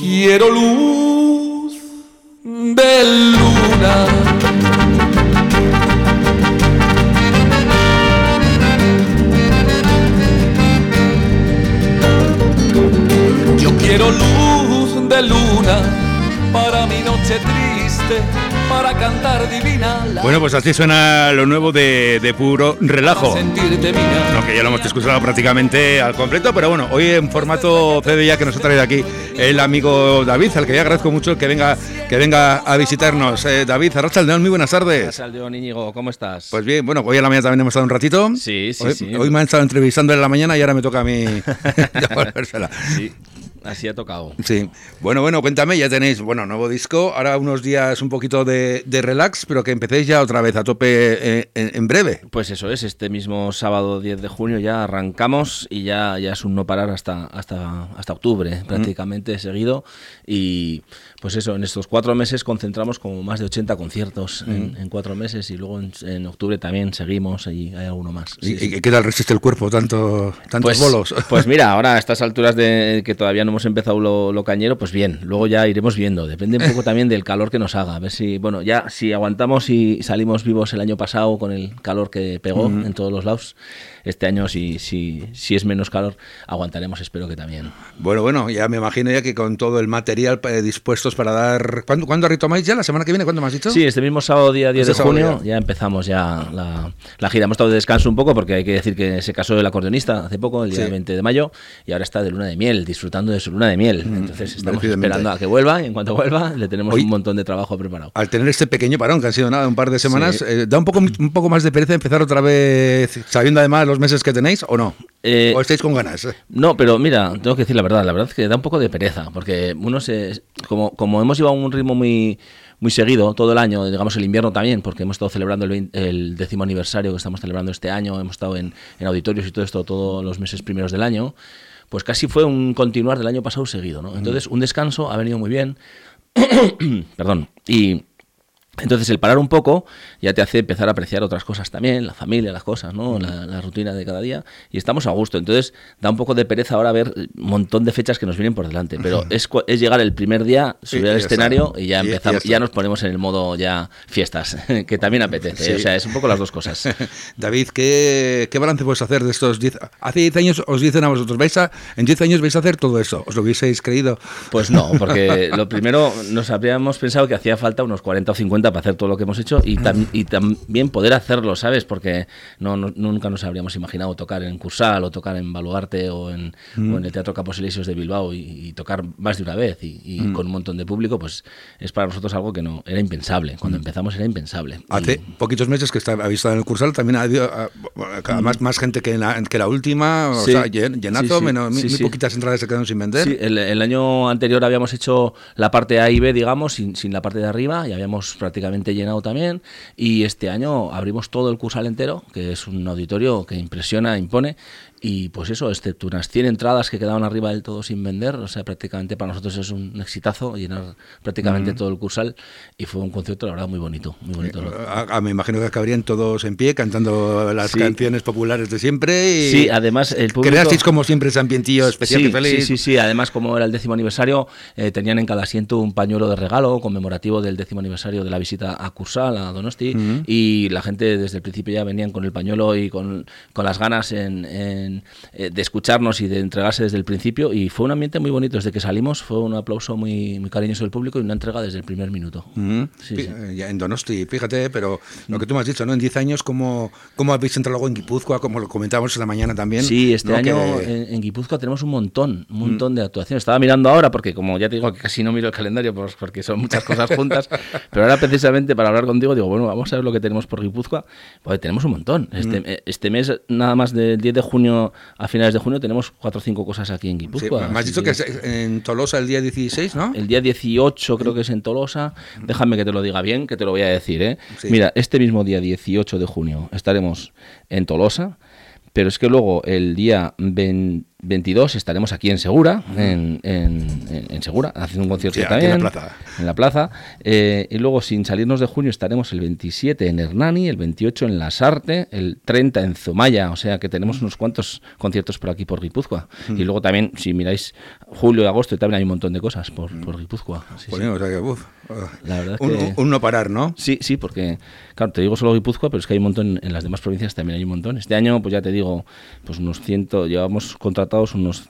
quiero luz de luna. Yo quiero luz de luna para mi noche triste, para cantar divina. Bueno, pues así suena lo nuevo de Puro Relajo. No, que ya lo hemos escuchado prácticamente al completo, pero bueno, hoy en formato CD ya que nos ha traído aquí el amigo David, al que ya agradezco mucho que venga a visitarnos. David, Arratsaldeon, muy buenas tardes. Arratsaldeon, Íñigo, ¿cómo estás? Pues bien, bueno, hoy a la mañana también hemos estado un ratito. Sí. Hoy me han estado entrevistando en la mañana y ahora me toca a mí devolvérsela. Sí. Así ha tocado. Sí. Bueno, cuéntame, ya tenéis, nuevo disco, ahora unos días un poquito de relax, pero que empecéis ya otra vez a tope en breve. Pues eso es, este mismo sábado 10 de junio ya arrancamos y ya es un no parar hasta octubre, prácticamente seguido, y pues eso, en estos 4 meses concentramos como más de 80 conciertos en 4 meses y luego en octubre también seguimos y hay alguno más. ¿Y qué tal resiste el cuerpo tantos bolos? Pues mira, ahora a estas alturas de que todavía no hemos empezado lo cañero, pues bien, luego ya iremos viendo, depende un poco también del calor que nos haga, a ver si, si aguantamos y salimos vivos el año pasado con el calor que pegó en todos los lados, este año si es menos calor, aguantaremos, espero que también. Bueno, ya me imagino ya que con todo el material dispuestos para dar... ¿Cuándo retomáis ya? ¿La semana que viene? ¿Cuándo me has dicho? Sí, este mismo sábado día 10 de junio ya empezamos ya la gira. Hemos estado de descanso un poco porque hay que decir que se casó el acordeonista hace poco, el día 20 de mayo, y ahora está de luna de miel, disfrutando de su luna de miel. Entonces estamos esperando a que vuelva y en cuanto vuelva le tenemos un montón de trabajo preparado. Al tener este pequeño parón, que ha sido un par de semanas, ¿da un poco más de pereza empezar otra vez sabiendo además los meses que tenéis o no? ¿O estáis con ganas? No, pero mira, tengo que decir la verdad es que da un poco de pereza, porque uno como hemos llevado un ritmo muy seguido todo el año, digamos el invierno también, porque hemos estado celebrando el 10º aniversario que estamos celebrando este año, hemos estado en auditorios y todo esto todos los meses primeros del año, pues casi fue un continuar del año pasado seguido, ¿no? Entonces un descanso ha venido muy bien, perdón, y... Entonces el parar un poco ya te hace empezar a apreciar otras cosas también, la familia, las cosas, ¿no? La rutina de cada día, y estamos a gusto. Entonces da un poco de pereza ahora ver un montón de fechas que nos vienen por delante, pero es llegar el primer día, subir al escenario y ya empezamos, ya nos ponemos en el modo ya fiestas, que también apetece, o sea, es un poco las dos cosas. David, ¿qué balance puedes hacer de estos 10? Hace 10 años os dicen a vosotros, en 10 años vais a hacer todo eso, ¿os lo hubieseis creído? Pues no, porque lo primero nos habríamos pensado que hacía falta unos 40 o 50 para hacer todo lo que hemos hecho y también poder hacerlo, ¿sabes? Porque nunca nos habríamos imaginado tocar en Cursal o tocar en Baluarte o en el Teatro Campos Elíseos de Bilbao y tocar más de una vez y con un montón de público, pues es para nosotros algo que no era impensable. Cuando empezamos era impensable. Hace poquitos meses que habéis estado en el Cursal, también ha habido más gente que la última, o sea, llenazo, muy poquitas entradas se quedaron sin vender. Sí, el año anterior habíamos hecho la parte A y B, digamos, sin la parte de arriba, y habíamos prácticamente llenado también, y este año abrimos todo el Cursal entero, que es un auditorio que impresiona, impone, y pues eso, excepto unas 100 entradas que quedaban arriba del todo sin vender, o sea, prácticamente para nosotros es un exitazo llenar prácticamente todo el Cursal, y fue un concierto, la verdad, muy bonito. Me imagino que acabarían todos en pie cantando las canciones populares de siempre, y sí, además el público... ¿Creasteis como siempre ese ambientillo especial y feliz? Sí, además como era el 10º aniversario, tenían en cada asiento un pañuelo de regalo conmemorativo del 10º aniversario de la visita a Cursal, a Donosti, y la gente desde el principio ya venían con el pañuelo y con las ganas de escucharnos y de entregarse desde el principio, y fue un ambiente muy bonito. Desde que salimos fue un aplauso muy, muy cariñoso del público y una entrega desde el primer minuto. Ya en Donosti, fíjate, pero lo que tú me has dicho, ¿no? En 10 años, ¿cómo habéis entrado luego en Guipúzcoa? Como lo comentábamos esta mañana también. Sí, este año en Guipúzcoa tenemos un montón de actuaciones. Estaba mirando ahora, porque como ya te digo que casi no miro el calendario porque son muchas cosas juntas, pero ahora precisamente para hablar contigo digo, bueno, vamos a ver lo que tenemos por Guipúzcoa. Pues tenemos un montón. Este mes, nada más del 10 de junio a finales de junio, tenemos 4 o 5 cosas aquí en Guipúzcoa. Sí, me has dicho que es en Tolosa el día 16, ¿no? El día 18 creo que es en Tolosa. Déjame que te lo diga bien, que te lo voy a decir, ¿eh? Sí. Mira, este mismo día 18 de junio estaremos en Tolosa, pero es que luego el día 22 estaremos aquí en Segura, en Segura, haciendo un concierto también. En la plaza. Y luego, sin salirnos de junio, estaremos el 27 en Hernani, el 28 en Lasarte, el 30 en Zumaya, o sea que tenemos unos cuantos conciertos por aquí, por Guipúzcoa. Y luego también, si miráis julio y agosto, también hay un montón de cosas por Guipúzcoa. Sí, bueno, sí. O sea que, la verdad un no parar, ¿no? Sí, porque, claro, te digo solo Guipúzcoa, pero es que hay un montón, en las demás provincias también hay un montón. Este año, pues ya te digo, pues llevamos contratados unos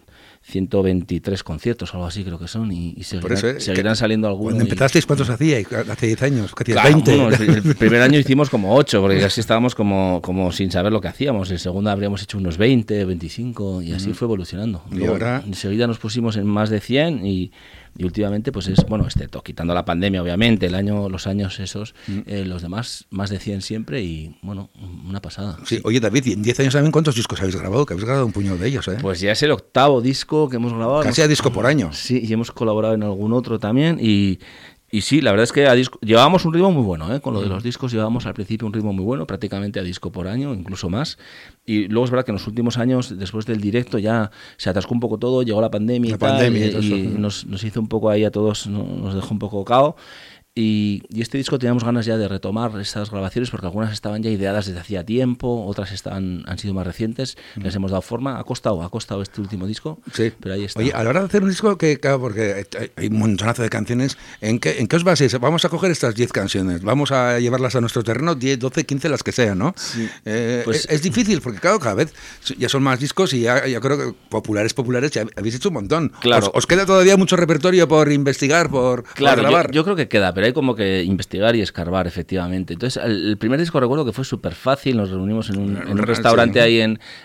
123 conciertos o algo así creo que son y seguirán saliendo algunos. Cuando empezasteis, ¿cuántos hacíais? Hace 10 años, ¿qué hacías? Claro, 20. Bueno, el primer año hicimos como 8, porque así estábamos como sin saber lo que hacíamos. El segundo habríamos hecho unos 20, 25 y así fue evolucionando. Y ahora enseguida nos pusimos en más de 100 y últimamente pues es, bueno, quitando la pandemia obviamente, los años esos, los demás más de 100 siempre y bueno, una pasada. Sí. Oye David, y en 10 años también ¿cuántos discos habéis grabado? Que habéis grabado un puñado de ellos, ¿eh? Pues ya es el 8º disco que hemos grabado. Casi a disco por año. Sí, y hemos colaborado en algún otro también y sí, la verdad es que llevábamos un ritmo muy bueno, ¿eh? Con lo de los discos llevábamos al principio un ritmo muy bueno, prácticamente a disco por año, incluso más. Y luego es verdad que en los últimos años, después del directo, ya se atascó un poco todo, llegó la pandemia y nos hizo un poco ahí a todos, nos dejó un poco cao. Y este disco teníamos ganas ya de retomar estas grabaciones porque algunas estaban ya ideadas desde hacía tiempo, otras han sido más recientes, les hemos dado forma, ha costado este último disco, sí. Pero ahí está. Oye, a la hora de hacer un disco, claro, porque hay un montonazo de canciones, ¿en qué os basáis? Vamos a coger estas 10 canciones, vamos a llevarlas a nuestro terreno, 10, 12, 15, las que sean, ¿no? Sí. Pues, es difícil porque claro, cada vez ya son más discos y ya creo que populares ya habéis hecho un montón. Claro. ¿Os queda todavía mucho repertorio por investigar, por grabar? Yo creo que queda, pero hay como que investigar y escarbar, efectivamente. Entonces, el primer disco recuerdo que fue súper fácil, nos reunimos en un restaurante ahí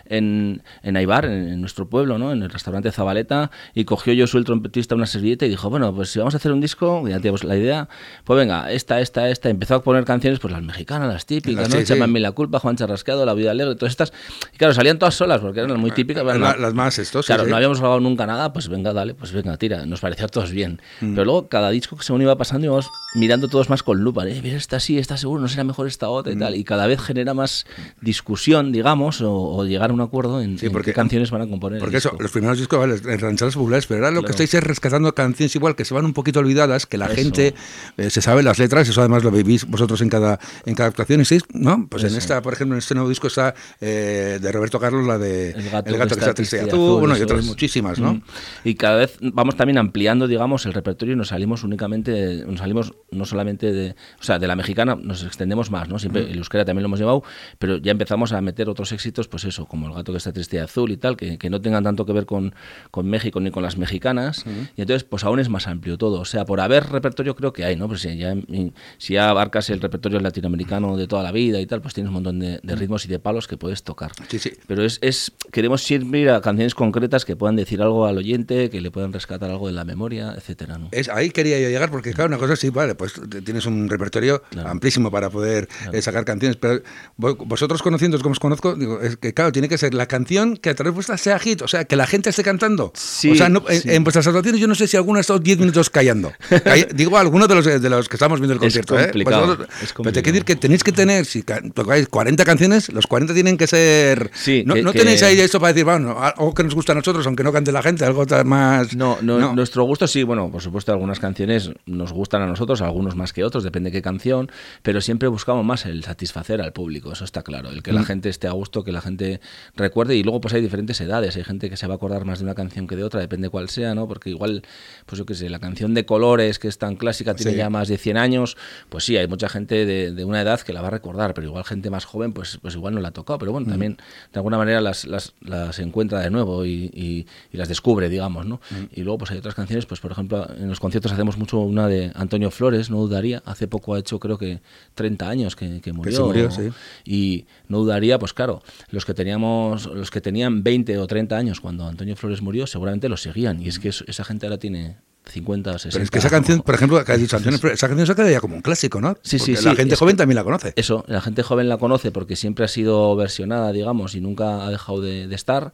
en Aibar, en nuestro pueblo, ¿no? En el restaurante Zabaleta, y cogió Josu, el trompetista, una servilleta y dijo, bueno, pues si vamos a hacer un disco, ya teníamos la idea, pues venga, esta, empezó a poner canciones, pues las mexicanas, las típicas, ¿no? Échame a mí la culpa, Juan Charrasqueado, La vida alegre, todas estas, y claro, salían todas solas, porque eran las muy típicas. Las más claro, no habíamos grabado nunca nada, pues venga, dale, pues venga, tira, nos parecía a todos bien. Pero luego, cada disco que según iba pasando, íbamos mirando todos más con lupa, mira, esta sí, esta seguro, no será mejor esta otra y tal, y cada vez genera más discusión, digamos, o llegar a un acuerdo en qué canciones van a componer. Porque eso, los primeros discos, vale, en rancheras populares, pero ahora lo que estáis es rescatando canciones igual que se van un poquito olvidadas, que la gente se sabe las letras, eso además lo vivís vosotros en cada actuación, ¿sí? ¿No? Pues en esta, por ejemplo, en este nuevo disco está de Roberto Carlos, la de El gato que está triste y azul, bueno, y otras muchísimas, ¿no? Y cada vez vamos también ampliando, digamos, el repertorio y nos salimos no solamente de la mexicana, nos extendemos más, ¿no? Siempre el euskera también lo hemos llevado, pero ya empezamos a meter otros éxitos, pues eso, como El gato que está triste y azul y tal, que no tengan tanto que ver con México ni con las mexicanas, y entonces pues aún es más amplio todo, o sea, por haber repertorio creo que hay, ¿no? Pues si ya abarcas el repertorio latinoamericano de toda la vida y tal, pues tienes un montón de ritmos y de palos que puedes tocar. Sí, sí. Pero queremos siempre ir a canciones concretas que puedan decir algo al oyente, que le puedan rescatar algo de la memoria, etcétera, ¿no? Ahí quería yo llegar, porque claro, una cosa sí, vale, pues tienes un repertorio amplísimo para poder sacar canciones, pero vosotros conociéndoos como os conozco, digo, es que claro, tiene que ser la canción que a través de vuestra sea hit, o sea, que la gente esté cantando. Sí, o sea, en vuestras actuaciones yo no sé si alguno ha estado 10 minutos callando. Digo, algunos de los que estamos viendo el concierto. Es complicado. Pero te quiero decir que tenéis que tener, si tocáis 40 canciones, los 40 tienen que ser... Sí, no tenéis ahí esto para decir, bueno, algo que nos gusta a nosotros, aunque no cante la gente, algo más... No, nuestro gusto sí, bueno, por supuesto algunas canciones nos gustan a nosotros, algunos más que otros, depende de qué canción, pero siempre buscamos más el satisfacer al público, eso está claro, el que la gente esté a gusto, que la gente recuerde, y luego pues hay diferentes edades, hay gente que se va a acordar más de una canción que de otra, depende cuál sea, ¿no? Porque igual, pues yo qué sé, la canción de Colores, que es tan clásica, tiene ya más de 100 años, pues sí, hay mucha gente de una edad que la va a recordar, pero igual gente más joven, pues igual no la ha tocado, pero bueno, también de alguna manera las encuentra de nuevo y las descubre, digamos, ¿no? Y luego pues hay otras canciones, pues por ejemplo, en los conciertos hacemos mucho una de Antonio Flores, No dudaría, hace poco ha hecho creo que 30 años que murió. Que se murió, sí. Y No dudaría, pues claro, los que tenían 20 o 30 años cuando Antonio Flores murió, seguramente lo seguían, y es que esa gente ahora tiene 50 o 60. Pero es que esa canción, por ejemplo, que has dicho Antonio, esa canción se queda ya como un clásico, ¿no? Sí, porque la gente joven también la conoce. Eso, la gente joven la conoce porque siempre ha sido versionada, digamos, y nunca ha dejado de estar.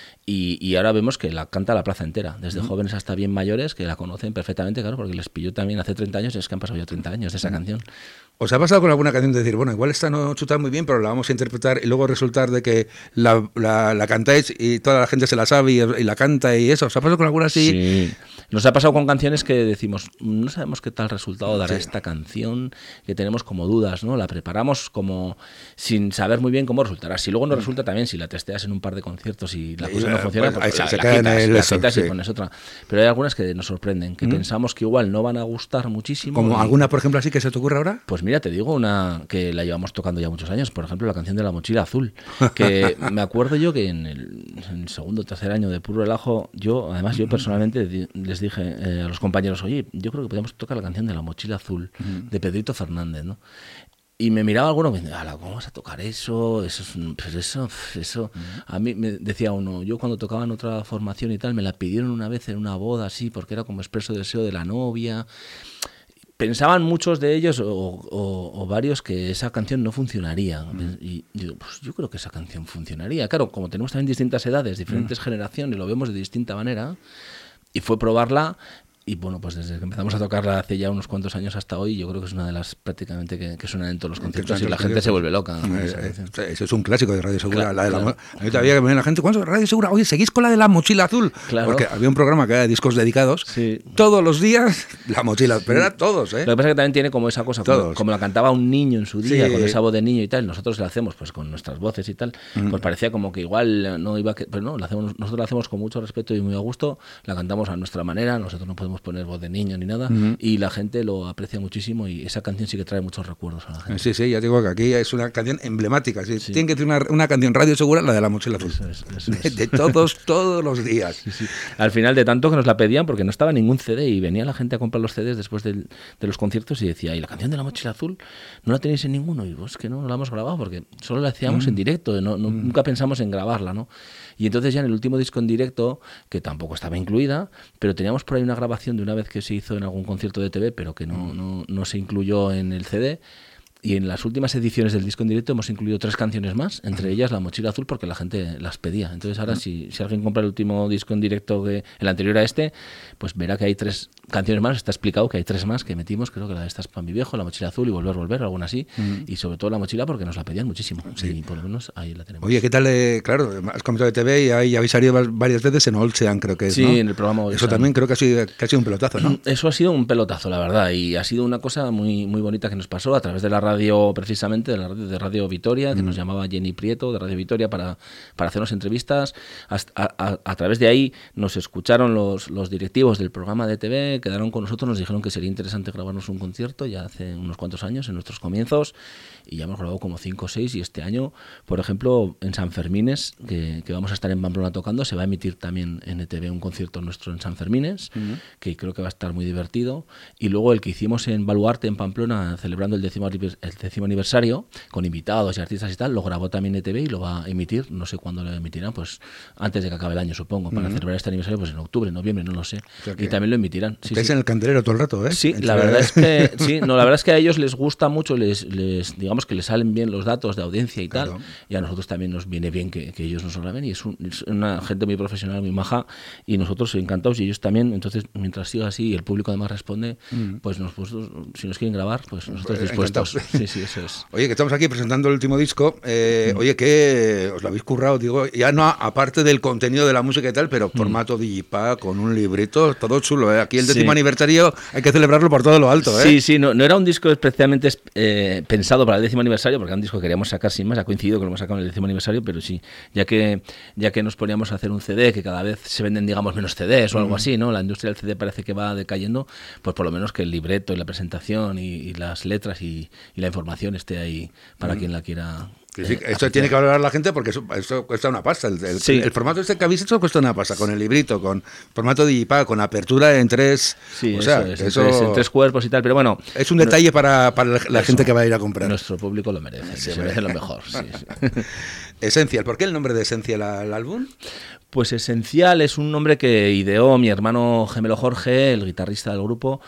Y ahora vemos que la canta la plaza entera, desde jóvenes hasta bien mayores, que la conocen perfectamente, claro, porque les pilló también hace 30 años, es que han pasado ya 30 años de esa canción. ¿Os ha pasado con alguna canción de decir, bueno, igual esta no chuta muy bien, pero la vamos a interpretar y luego resultar de que la cantáis y toda la gente se la sabe y la canta y eso? ¿Os ha pasado con alguna así? Sí. Nos ha pasado con canciones que decimos, no sabemos qué tal resultado dará esta canción, que tenemos como dudas, ¿no? La preparamos como sin saber muy bien cómo resultará. Si luego no resulta también, si la testeas en un par de conciertos y la cosa no funciona, pues la quitas y pones otra. Pero hay algunas que nos sorprenden, que pensamos que igual no van a gustar muchísimo. ¿Como alguna, por ejemplo, así que se te ocurre ahora? Pues mira, te digo una que la llevamos tocando ya muchos años, por ejemplo, la canción de La Mochila Azul, que me acuerdo yo que en el segundo o tercer año de Puro Relajo, yo personalmente les dije a los compañeros, oye, yo creo que podemos tocar la canción de La Mochila Azul, de Pedrito Fernández, ¿no? Y me miraba alguno que me decía, ¿cómo vas a tocar eso? Eso. A mí me decía uno, yo cuando tocaba en otra formación y tal, me la pidieron una vez en una boda así, porque era como expreso deseo de la novia. Pensaban muchos de ellos o varios que esa canción no funcionaría. Y digo, pues yo creo que esa canción funcionaría. Claro, como tenemos también distintas edades, diferentes generaciones, lo vemos de distinta manera, y fue probarla. Y bueno, pues desde que empezamos a tocarla hace ya unos cuantos años hasta hoy, yo creo que es una de las prácticamente que suenan en todos los conciertos y la gente se vuelve loca. Eso es un clásico de Radio Segura. Claro. A mí todavía que me viene la gente, ¿cuándo Radio Segura? Oye, ¿seguís con la de La Mochila Azul? Claro. Porque había un programa que era de discos dedicados. Sí. Todos los días La Mochila, pero era todos, ¿eh? Lo que pasa es que también tiene como esa cosa, como la cantaba un niño en su día, con esa voz de niño y tal, nosotros la hacemos pues con nuestras voces y tal, pues parecía como que igual no iba... Pero no, nosotros la hacemos con mucho respeto y muy a gusto, la cantamos a nuestra manera, nosotros no podemos poner voz de niño ni nada, y la gente lo aprecia muchísimo y esa canción sí que trae muchos recuerdos a la gente. Sí, ya digo que aquí es una canción emblemática. Sí. Tiene que tener una canción Radio Segura, la de La Mochila Azul. Eso es. De todos los días. Sí. Al final, de tanto que nos la pedían, porque no estaba ningún CD y venía la gente a comprar los CDs después de los conciertos y decía, ¿y la canción de La Mochila Azul no la tenéis en ninguno? Y pues que no la hemos grabado porque solo la hacíamos en directo, nunca pensamos en grabarla, ¿no? Y entonces ya en el último disco en directo, que tampoco estaba incluida, pero teníamos por ahí una grabación de una vez que se hizo en algún concierto de TV, pero que no se incluyó en el CD. Y en las últimas ediciones del disco en directo hemos incluido 3 canciones más, entre ellas La Mochila Azul, porque la gente las pedía. Entonces ahora si alguien compra el último disco en directo, que el anterior a este, pues verá que hay 3 canciones más, está explicado que hay 3 más que metimos, creo que la de Estas para mi viejo, La Mochila Azul y Volver, alguna así, y sobre todo La Mochila porque nos la pedían muchísimo, y por lo menos ahí la tenemos. Oye, ¿qué tal? Claro, has comentado de TV y ahí habéis salido varias veces en Olsean, creo que es, ¿no? Sí, en el programa Olsean. Eso también creo que ha sido un pelotazo, ¿no? Eso ha sido un pelotazo, la verdad, y ha sido una cosa muy, muy bonita que nos pasó a través de la radio, precisamente de Radio Vitoria, que nos llamaba Jenny Prieto de Radio Vitoria para hacernos entrevistas. A través de ahí nos escucharon los directivos del programa de TV, quedaron con nosotros, nos dijeron que sería interesante grabarnos un concierto ya hace unos cuantos años, en nuestros comienzos, y ya hemos grabado como 5 o 6, y este año, por ejemplo, en San Fermines, que vamos a estar en Pamplona tocando, se va a emitir también en ETV un concierto nuestro en San Fermines, que creo que va a estar muy divertido, y luego el que hicimos en Baluarte, en Pamplona, celebrando el 10º aniversario, con invitados y artistas y tal, lo grabó también ETV y lo va a emitir, no sé cuándo lo emitirán, pues antes de que acabe el año, supongo, para celebrar este aniversario, pues en octubre, noviembre, no lo sé, o sea y también lo emitirán. Estáis en el candelero todo el rato, ¿eh? Sí, la verdad es que la verdad es que a ellos les gusta mucho, digamos que les salen bien los datos de audiencia y tal, y a nosotros también nos viene bien que ellos nos lo graben, y es una gente muy profesional, muy maja, y nosotros encantados, y ellos también. Entonces, mientras siga así y el público además responde, pues si nos quieren grabar, pues nosotros dispuestos. Sí, eso es. Oye, que estamos aquí presentando el último disco, oye, que os lo habéis currado, digo, ya no aparte del contenido de la música y tal, pero formato digipack, con un librito, todo chulo, ¿eh? Aquí el 10º aniversario hay que celebrarlo por todo lo alto, ¿eh? Sí, no era un disco especialmente pensado para el 10º aniversario, porque era un disco que queríamos sacar sin más, ha coincidido que lo hemos sacado en el 10º aniversario, pero sí, ya que nos poníamos a hacer un CD, que cada vez se venden, digamos, menos CDs o algo así, ¿no? La industria del CD parece que va decayendo, pues por lo menos que el libreto y la presentación y las letras y la información esté ahí para quien la quiera. Sí, esto tiene que valorar la gente porque eso cuesta una pasta. El formato este que habéis hecho cuesta una pasta, con el librito, con formato digipack, con apertura en 3. Sí, o sea, en 3 cuerpos y tal, pero bueno. Es un detalle para la gente que va a ir a comprar. Nuestro público lo merece, se merece lo mejor. Sí. Esencial, ¿por qué el nombre de Esencial al álbum? Pues Esencial es un nombre que ideó mi hermano gemelo Jorge, el guitarrista del grupo.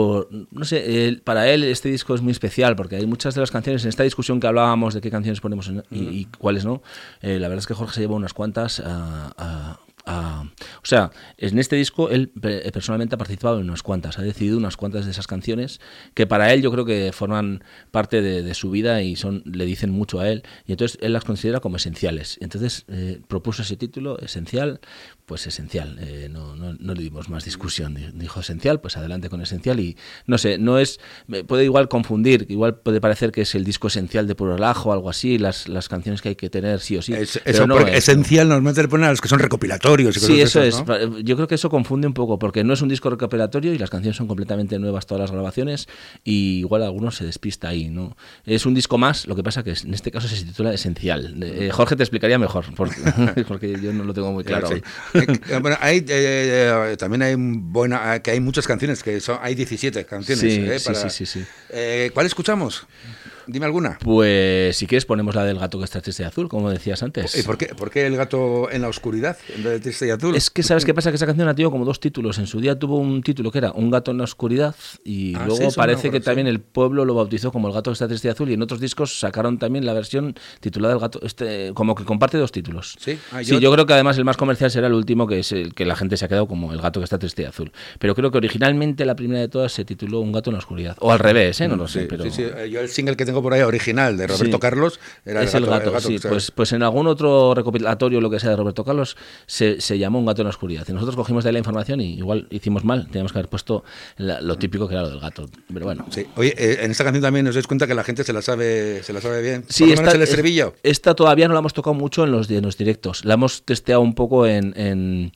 Para él este disco es muy especial porque hay muchas de las canciones, en esta discusión que hablábamos de qué canciones ponemos y cuáles no, la verdad es que Jorge se llevó unas cuantas a O sea, en este disco él personalmente ha participado en unas cuantas, ha decidido unas cuantas de esas canciones que para él yo creo que forman parte de su vida y le dicen mucho a él, y entonces él las considera como esenciales. Entonces propuso ese título, Esencial, pues esencial, no le dimos más discusión, dijo esencial, pues adelante con esencial. Y no sé, puede igual confundir, igual puede parecer que es el disco esencial de Puro Relajo o algo así, las canciones que hay que tener sí o sí. Eso, no es, esencial normalmente le ponen a los que son recopilatorios y sí, eso esas, es, ¿no? Yo creo que eso confunde un poco, porque no es un disco recopilatorio y las canciones son completamente nuevas, todas las grabaciones, y igual algunos se despista ahí, ¿no? Es un disco más, lo que pasa que en este caso se titula Esencial. Jorge te explicaría mejor, porque yo no lo tengo muy claro. Sí. Bueno, también hay muchas canciones, hay 17 canciones. Sí. ¿Cuál escuchamos? Dime alguna. Pues si quieres ponemos la del gato que está triste y azul, como decías antes. ¿Y por qué el gato en la oscuridad en vez de triste y azul? Es que ¿sabes qué pasa? Que esa canción ha tenido como 2 títulos. En su día tuvo un título que era Un gato en la oscuridad y luego parece que también el pueblo lo bautizó como El gato que está triste y azul, y en otros discos sacaron también la versión titulada El gato, como que comparte 2 títulos. Sí, yo creo que además el más comercial será el último, que es el que la gente se ha quedado como El gato que está triste y azul. Pero creo que originalmente la primera de todas se tituló Un gato en la oscuridad. O al revés, no lo sé. Pero... Sí. Yo el single que tengo por ahí original de Roberto Carlos era el gato, sí, pues en algún otro recopilatorio, lo que sea, de Roberto Carlos se llamó Un gato en la oscuridad, y nosotros cogimos de ahí la información y igual hicimos mal, teníamos que haber puesto lo típico que era lo del gato, pero bueno. Sí. Oye, en esta canción también os dais cuenta que la gente se la sabe bien. Sí, por lo menos el estribillo. Esta todavía no la hemos tocado mucho en los directos, la hemos testeado un poco en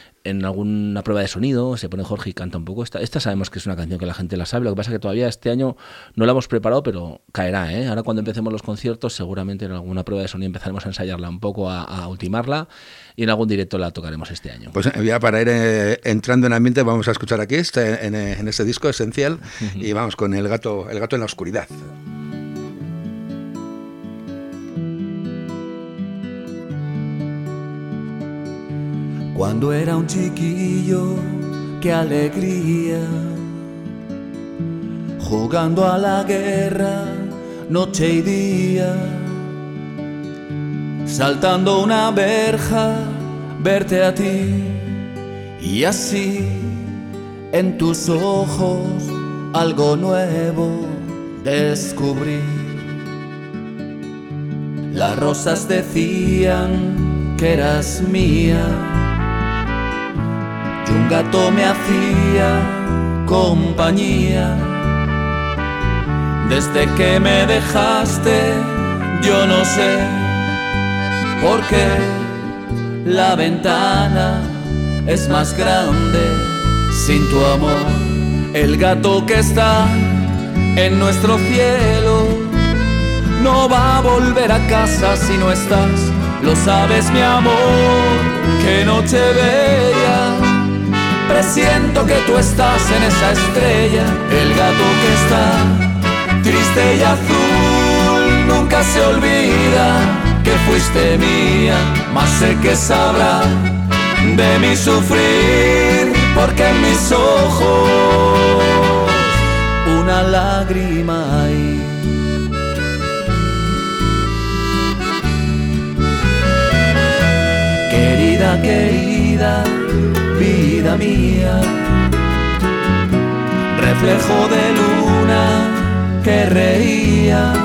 alguna prueba de sonido, se pone Jorge y canta un poco. Esta sabemos que es una canción que la gente la sabe, lo que pasa es que todavía este año no la hemos preparado, pero caerá, ¿eh? Ahora cuando empecemos los conciertos seguramente en alguna prueba de sonido empezaremos a ensayarla un poco, a ultimarla, y en algún directo la tocaremos este año. Pues ya para ir entrando en ambiente vamos a escuchar aquí en este disco Esencial, y vamos con el gato en la oscuridad. Cuando era un chiquillo, qué alegría, jugando a la guerra, noche y día, saltando una verja, verte a ti, y así en tus ojos algo nuevo descubrí. Las rosas decían que eras mía, y un gato me hacía compañía. Desde que me dejaste, yo no sé por qué la ventana es más grande sin tu amor. El gato que está en nuestro cielo no va a volver a casa si no estás. Lo sabes, mi amor, qué noche bella. Presiento que tú estás en esa estrella. El gato que está triste y azul nunca se olvida que fuiste mía, mas sé que sabrá de mi sufrir, porque en mis ojos una lágrima hay. Querida, querida, vida mía, reflejo de luna que reía.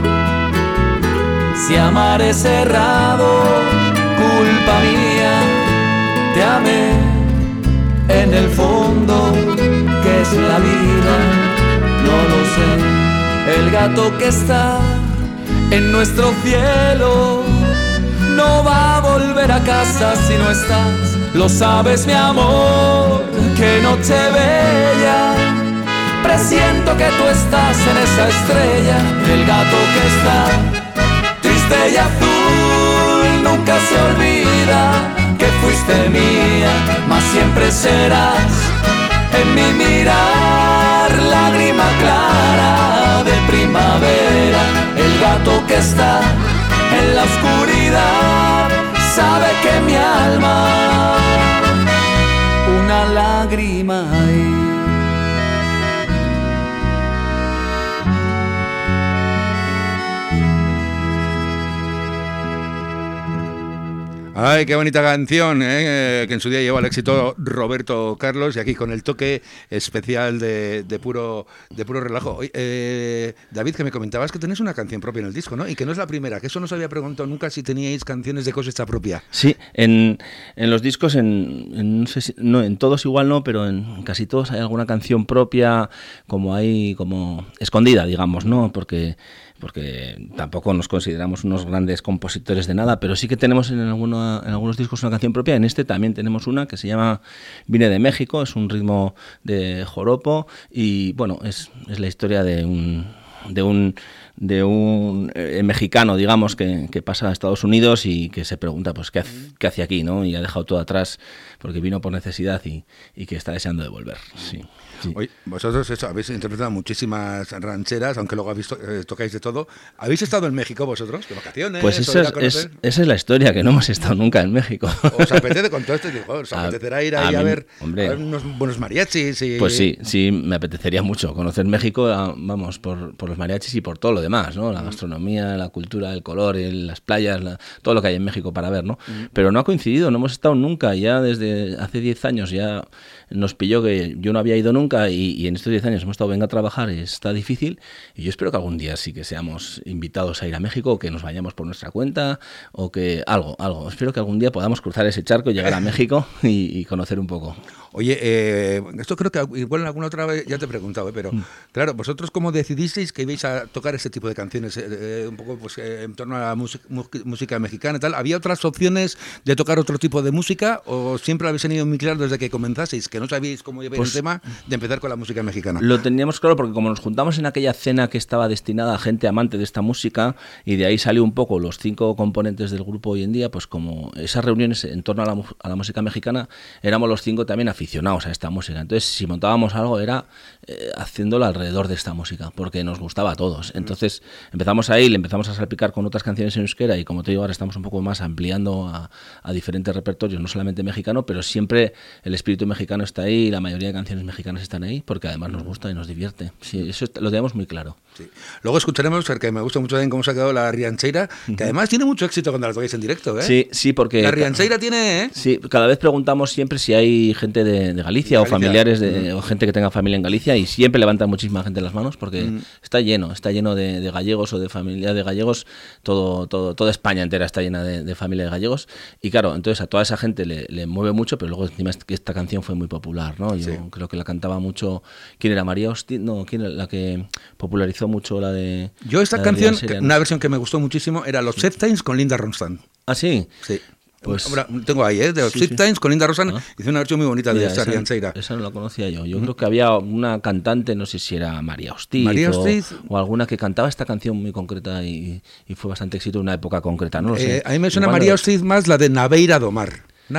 Si amar es cerrado, culpa mía, te amé en el fondo, que es la vida, no lo sé. El gato que está en nuestro cielo no va a volver a casa si no estás. Lo sabes, mi amor, qué noche bella. Presiento que tú estás en esa estrella. El gato que está triste y azul nunca se olvida que fuiste mía, mas siempre serás en mi mirar lágrima clara de primavera. El gato que está en la oscuridad sabe que mi alma una lágrima hay. Ay, qué bonita canción, que en su día llevó al éxito Roberto Carlos, y aquí con el toque especial de puro relajo. David, que me comentabas que tenéis una canción propia en el disco, ¿no? Y que no es la primera, que eso no os había preguntado nunca si teníais canciones de cosecha propia. Sí, en los discos, no sé si, no, en todos igual no, pero en casi todos hay alguna canción propia, como escondida, digamos, ¿no? Porque tampoco nos consideramos unos grandes compositores de nada, pero sí que tenemos en algunos discos una canción propia. En este también tenemos una que se llama Vine de México, es un ritmo de joropo y bueno, es la historia de un mexicano, digamos, que pasa a Estados Unidos y que se pregunta pues qué hace aquí, ¿no? Y ha dejado todo atrás porque vino por necesidad y que está deseando de volver. Sí. Oye, vosotros habéis interpretado muchísimas rancheras, aunque luego tocáis de todo. ¿Habéis estado en México vosotros? ¿De vacaciones? Pues esa es la historia, que no hemos estado nunca en México. ¿Os apetece con todo esto? ¿Os apetecerá ir ahí a ver unos buenos mariachis? Pues sí, me apetecería mucho conocer México, vamos, por los mariachis y por todo lo demás, ¿no? La gastronomía, la cultura, el color, las playas, todo lo que hay en México para ver, ¿no? Pero no ha coincidido, no hemos estado nunca, ya desde hace 10 años ya nos pilló que yo no había ido nunca y en estos 10 años hemos estado venga a trabajar y está difícil, y yo espero que algún día sí que seamos invitados a ir a México, o que nos vayamos por nuestra cuenta, o que algo, espero que algún día podamos cruzar ese charco y llegar a México y conocer un poco. Oye, esto creo que igual en alguna otra vez ya te he preguntado, pero claro, vosotros cómo decidisteis que ibais a tocar ese tipo de canciones, un poco pues en torno a la música mexicana y tal. ¿Había otras opciones de tocar otro tipo de música o siempre lo habéis tenido muy claro desde que comenzaseis, que no sabíais cómo llevar el tema de empezar con la música mexicana? Lo teníamos claro porque como nos juntamos en aquella cena que estaba destinada a gente amante de esta música, y de ahí salió un poco los 5 componentes del grupo hoy en día, pues como esas reuniones en torno a la música mexicana, éramos los 5 también aficionados a esta música. Entonces, si montábamos algo era haciéndolo alrededor de esta música, porque nos gustaba a todos. Entonces, empezamos ahí, le empezamos a salpicar con otras canciones en euskera, y como te digo, ahora estamos un poco más ampliando a diferentes repertorios, no solamente mexicano, pero siempre el espíritu mexicano está ahí, y la mayoría de canciones mexicanas están ahí, porque además nos gusta y nos divierte. Sí, eso lo tenemos muy claro. Sí. Luego escucharemos, porque me gusta mucho también cómo se ha quedado la Riancheira, que además tiene mucho éxito cuando la tocáis en directo, ¿eh? Sí, porque... La Riancheira tiene, ¿eh? Sí, cada vez preguntamos siempre si hay gente de Galicia o familiares o gente que tenga familia en Galicia, y siempre levantan muchísima gente las manos porque está lleno de gallegos o de familia de gallegos, toda España entera está llena de familia de gallegos, y claro, entonces a toda esa gente le mueve mucho, pero luego encima que esta canción fue muy popular, ¿no? Yo creo que la cantaba mucho, ¿quién era? María Hosti, no, ¿quién era la que popularizó mucho la de... Yo esta canción, una versión que me gustó muchísimo, era Los Set Times con Linda Ronstadt. ¿Ah, sí? Sí. Pues, tengo ahí, de los Set Times con Linda Ronstadt, hizo una versión muy bonita de esta Riancheira. Esa no la conocía yo. Yo creo que había una cantante, no sé si era María Hostiz o alguna que cantaba esta canción muy concreta y fue bastante éxito en una época concreta, no lo sé. A mí me suena María Hostiz más la de Naveira do Mar.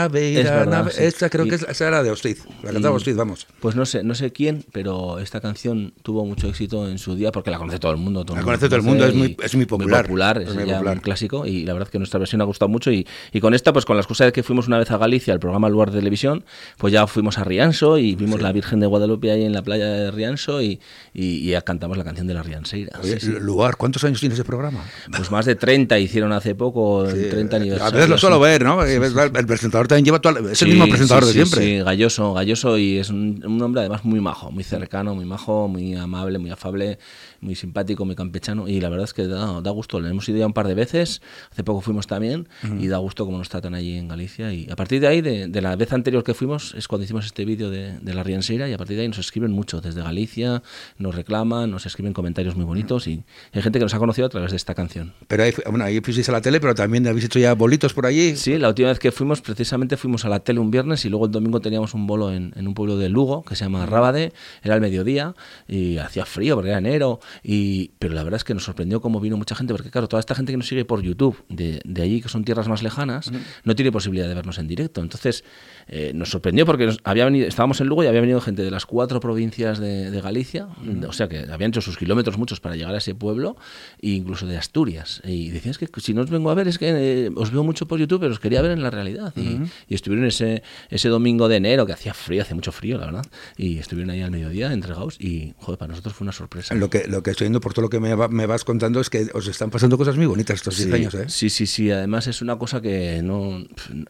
Esta creo que esa era de Hostiz, la cantaba Hostiz, vamos. Pues no sé quién, pero esta canción tuvo mucho éxito en su día porque la conoce todo el mundo. La conoce todo el mundo, es muy popular. Es ya un clásico, y la verdad es que nuestra versión ha gustado mucho, y con esta, pues con la excusa de que fuimos una vez a Galicia al programa Luar de Televisión, pues ya fuimos a Rianxo y vimos la Virgen de Guadalupe ahí en la playa de Rianxo y ya cantamos la canción de la Riancheira. Oye, Luar, ¿cuántos años tiene ese programa? Pues más de 30 hicieron hace poco, el 30 aniversario. A veces lo suelo ver, ¿no? El presentador también lleva es el mismo presentador de siempre. Sí, Galloso, y es un hombre además muy majo, muy cercano, muy majo, muy amable, muy afable, muy simpático, muy campechano, y la verdad es que da gusto. Le hemos ido ya un par de veces, hace poco fuimos también, y da gusto cómo nos tratan allí en Galicia, y a partir de ahí, de la vez anterior que fuimos, es cuando hicimos este vídeo de la Riancheira, y a partir de ahí nos escriben mucho, desde Galicia, nos reclaman, nos escriben comentarios muy bonitos, y hay gente que nos ha conocido a través de esta canción. Pero ahí fuisteis a la tele, pero también habéis hecho ya bolitos por allí. Sí, la última vez que fuimos, precisamente fuimos a la tele un viernes, y luego el domingo teníamos un bolo en un pueblo de Lugo que se llama Rábade, era el mediodía y hacía frío porque era enero, pero la verdad es que nos sorprendió cómo vino mucha gente, porque claro, toda esta gente que nos sigue por YouTube de allí, que son tierras más lejanas, no tiene posibilidad de vernos en directo. Entonces nos sorprendió porque estábamos en Lugo y había venido gente de las 4 provincias de Galicia, o sea que habían hecho sus kilómetros muchos para llegar a ese pueblo, e incluso de Asturias, y decían, es que si no os vengo a ver es que os veo mucho por YouTube, pero os quería ver en la realidad, y estuvieron ese domingo de enero, que hacía mucho frío, la verdad, y estuvieron ahí al mediodía entregados y, joder, para nosotros fue una sorpresa. Lo que estoy viendo por todo lo que me vas contando es que os están pasando cosas muy bonitas estos 10 años, ¿eh? Sí, además es una cosa que no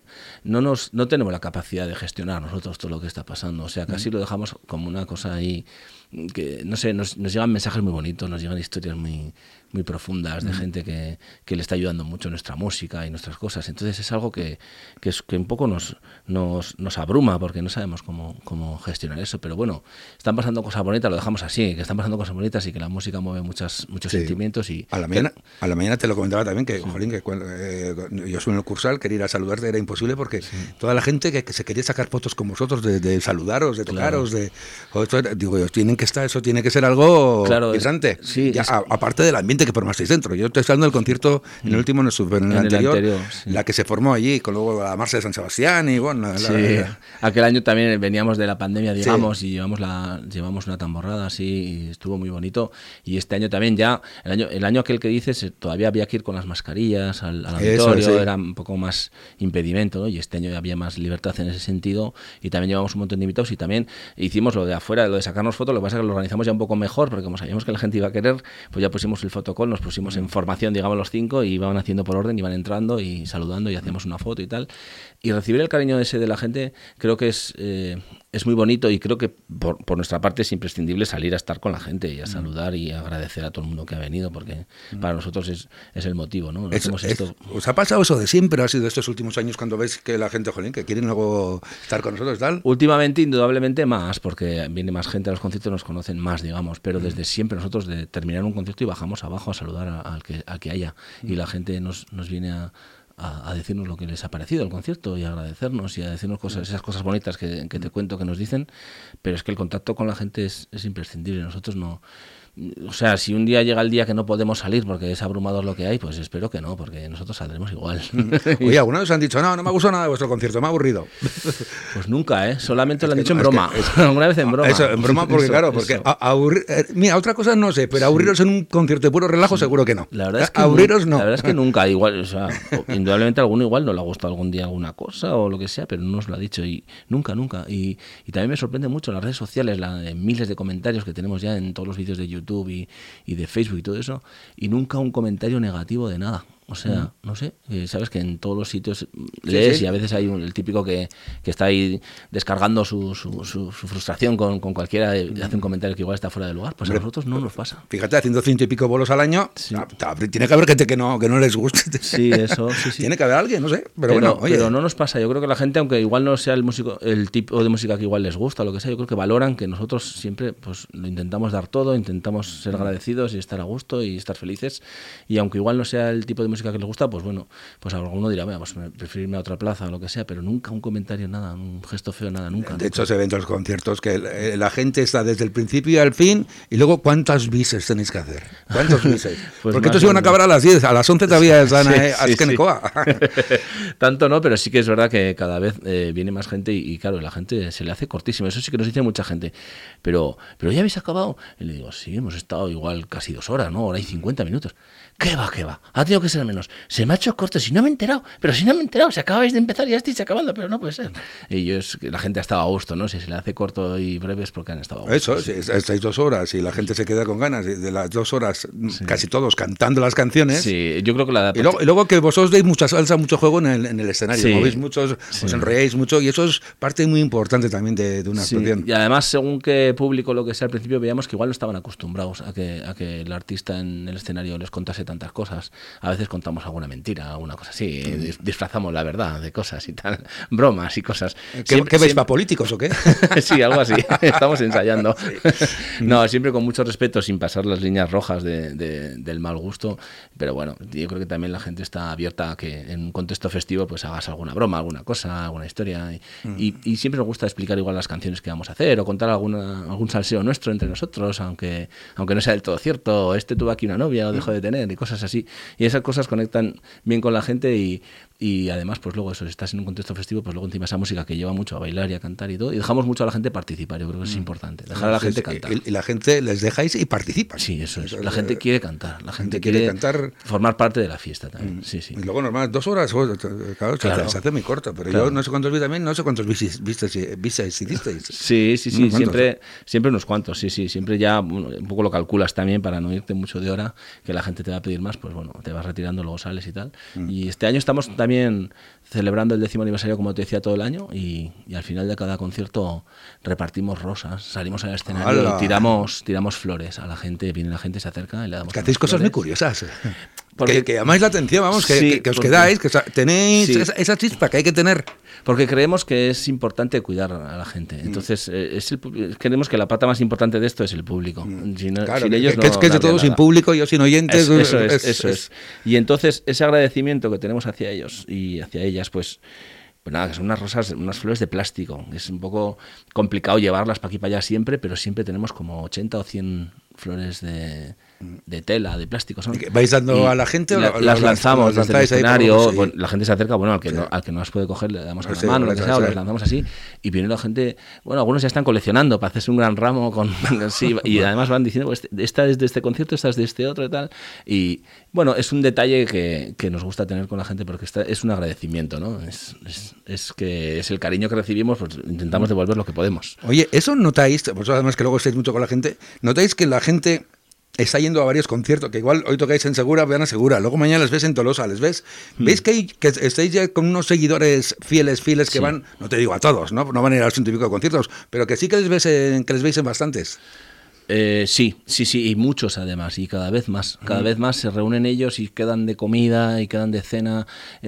tenemos la capacidad de gestionar nosotros todo lo que está pasando, o sea, casi lo dejamos como una cosa ahí que, no sé, nos llegan mensajes muy bonitos, nos llegan historias muy profundas de gente que le está ayudando mucho nuestra música y nuestras cosas. Entonces es algo que un poco nos abruma porque no sabemos cómo gestionar eso. Pero bueno, están pasando cosas bonitas, lo dejamos así, que están pasando cosas bonitas y que la música mueve muchos sentimientos. Y a la mañana te lo comentaba también, que, jolín, que cuando yo soy en el Cursal, quería ir a saludarte, era imposible porque toda la gente que se quería sacar fotos con vosotros, de saludaros, de tocaros, digo, eso tiene que ser algo interesante. Sí, aparte del ambiente que formasteis dentro. Yo estoy hablando del concierto en el último, en el anterior, la que se formó allí, con luego la Marcha de San Sebastián y bueno. Aquel año también veníamos de la pandemia, digamos, y llevamos una tamborrada así y estuvo muy bonito. Y este año también ya, el año aquel que dices, todavía había que ir con las mascarillas al auditorio, era un poco más impedimento, ¿no? Y este año había más libertad en ese sentido y también llevamos un montón de invitados y también hicimos lo de afuera, lo de sacarnos fotos. Lo que pasa es que lo organizamos ya un poco mejor porque como sabíamos que la gente iba a querer, pues ya pusimos el fotocall, nos pusimos en formación, digamos, los 5 y iban haciendo por orden, iban entrando y saludando y hacíamos una foto y tal. Y recibir el cariño ese de la gente creo que es muy bonito y creo que por nuestra parte es imprescindible salir a estar con la gente y a saludar y a agradecer a todo el mundo que ha venido porque para nosotros es el motivo, ¿no? ¿Os ha pasado eso de siempre? ¿Ha sido estos últimos años cuando ves que la gente, jolín, que quieren luego estar con nosotros y tal? Últimamente, indudablemente más, porque viene más gente a los conciertos, nos conocen más, digamos, pero desde siempre nosotros de terminar un concierto y bajamos abajo a saludar al que haya y la gente nos viene a decirnos lo que les ha parecido el concierto y a agradecernos y a decirnos esas cosas bonitas que te cuento que nos dicen, pero es que el contacto con la gente es imprescindible. Nosotros no... O sea, si un día llega el día que no podemos salir porque es abrumador lo que hay, pues espero que no, porque nosotros saldremos igual. Oye, algunos nos han dicho, no me ha gustado nada de vuestro concierto, me ha aburrido. Pues nunca, solamente lo han dicho en broma. Alguna vez en broma. Eso, en broma, porque claro, porque mira, otra cosa no sé, pero aburriros en un concierto de puro relajo seguro que no. La verdad es que aburriros no. La verdad es que nunca, igual, o sea, indudablemente a alguno igual no le ha gustado algún día alguna cosa o lo que sea, pero no nos lo ha dicho y nunca. Y también me sorprende mucho en las redes sociales, miles de comentarios que tenemos ya en todos los vídeos de YouTube y de Facebook y todo eso, y nunca un comentario negativo de nada. O sea, no sé, sabes que en todos los sitios lees y a veces hay el típico que está ahí descargando su frustración con cualquiera y hace un comentario que igual está fuera de lugar. Pues a nosotros no nos pasa. Fíjate, haciendo 100 y pico bolos al año, tiene que haber gente que no les guste. Sí, eso, sí. Tiene que haber alguien, no sé, pero bueno, oye. Pero no nos pasa. Yo creo que la gente, aunque igual no sea el tipo de música que igual les gusta o lo que sea, yo creo que valoran que nosotros siempre pues lo intentamos dar todo, intentamos ser agradecidos y estar a gusto y estar felices. Y aunque igual no sea el tipo de música que les gusta, pues bueno, pues alguno dirá, pues prefiero irme a otra plaza o lo que sea, pero nunca un comentario, nada, un gesto feo, nada, nunca. De hecho, se ven en los conciertos que la gente está desde el principio al fin y luego ¿cuántas bises tenéis que hacer? ¿Cuántos bises? Pues porque estos iban a acabar a las 10, a las 11 todavía están Azkenekoa. Tanto no, pero sí que es verdad que cada vez viene más gente y claro, la gente se le hace cortísimo, eso sí que nos dice mucha gente, pero ¿ya habéis acabado? Y le digo, sí, hemos estado igual casi 2 horas, ¿no? Hora y 50 minutos. ¿Qué va? Ha tenido que ser menos. Se me ha hecho corto, si no me he enterado, si acabáis de empezar y ya estáis acabando, pero no puede ser. Y la gente ha estado a gusto, ¿no? Si se le hace corto y breve es porque han estado a gusto. Eso, sí. Estáis 2 horas y la gente se queda con ganas de las 2 horas, casi todos cantando las canciones. Sí, yo creo que y luego que vosotros deis mucha salsa, mucho juego en el escenario, movéis muchos, os enrolláis mucho y eso es parte muy importante también de una actuación. Y además, según qué público, lo que sea, al principio veíamos que igual no estaban acostumbrados a que el artista en el escenario les contase tantas cosas. A veces contamos alguna mentira, alguna cosa así, disfrazamos la verdad de cosas y tal, bromas y cosas. ¿Qué veis, para políticos o qué? Sí, algo así, estamos ensayando. No, siempre con mucho respeto, sin pasar las líneas rojas del mal gusto, pero bueno, yo creo que también la gente está abierta a que en un contexto festivo pues hagas alguna broma, alguna cosa, alguna historia y siempre nos gusta explicar igual las canciones que vamos a hacer o contar algún salseo nuestro entre nosotros, aunque no sea del todo cierto, tuvo aquí una novia o dejó de tener y cosas así. Y esas cosas conectan bien con la gente y Y además, pues luego eso, si estás en un contexto festivo, pues luego encima esa música que lleva mucho a bailar y a cantar y todo, y dejamos mucho a la gente participar. Yo creo que es importante, dejar a la gente cantar. Y la gente les dejáis y participan. Sí, eso es. La gente quiere cantar, la gente quiere cantar, formar parte de la fiesta también. Sí. Y luego normal, 2 horas, claro, se hace muy corto, pero yo no sé cuántos vi también, no sé cuántos vistas hicisteis. Sí, siempre unos cuantos, sí, siempre ya un poco lo calculas también para no irte mucho de hora, que la gente te va a pedir más, pues bueno, te vas retirando, luego sales y tal. Y este año estamos también celebrando el 10º aniversario, como te decía, todo el año, y al final de cada concierto repartimos rosas, salimos al escenario y tiramos flores a la gente, viene la gente, se acerca y le damos. Que hacéis cosas muy curiosas. Que llamáis la atención, vamos, que os quedáis, que tenéis esa chispa que hay que tener. Porque creemos que es importante cuidar a la gente. Entonces, creemos que la pata más importante de esto es el público. Sin ellos es de todo, sin público, yo sin oyentes. Eso es. Y entonces, ese agradecimiento que tenemos hacia ellos y hacia ellas, pues nada, que son unas rosas, unas flores de plástico. Es un poco complicado llevarlas para aquí para allá siempre, pero siempre tenemos como 80 o 100 flores de tela, de plástico. ¿Vais dando a la gente? Las lanzamos desde el escenario, la gente se acerca, al que no las puede coger le damos a la mano, las lanzamos así, y viene la gente, algunos ya están coleccionando para hacerse un gran ramo y además van diciendo, pues, esta es de este concierto, esta es de este otro y tal, y bueno, es un detalle que nos gusta tener con la gente, porque es un agradecimiento, ¿no? Es que es el cariño que recibimos, pues intentamos devolver lo que podemos. Oye, ¿eso notáis, vosotros además que luego estáis mucho con la gente, notáis que la gente está yendo a varios conciertos, que igual hoy tocáis en Segura, vean a Segura, luego mañana les ves en Tolosa, ¿veis que estáis ya con unos seguidores fieles que van, no te digo a todos, no van a ir a los 100 y pico conciertos, pero que sí que les veis en bastantes? Sí, y muchos además, y cada vez más se reúnen ellos y quedan de comida y quedan de cena,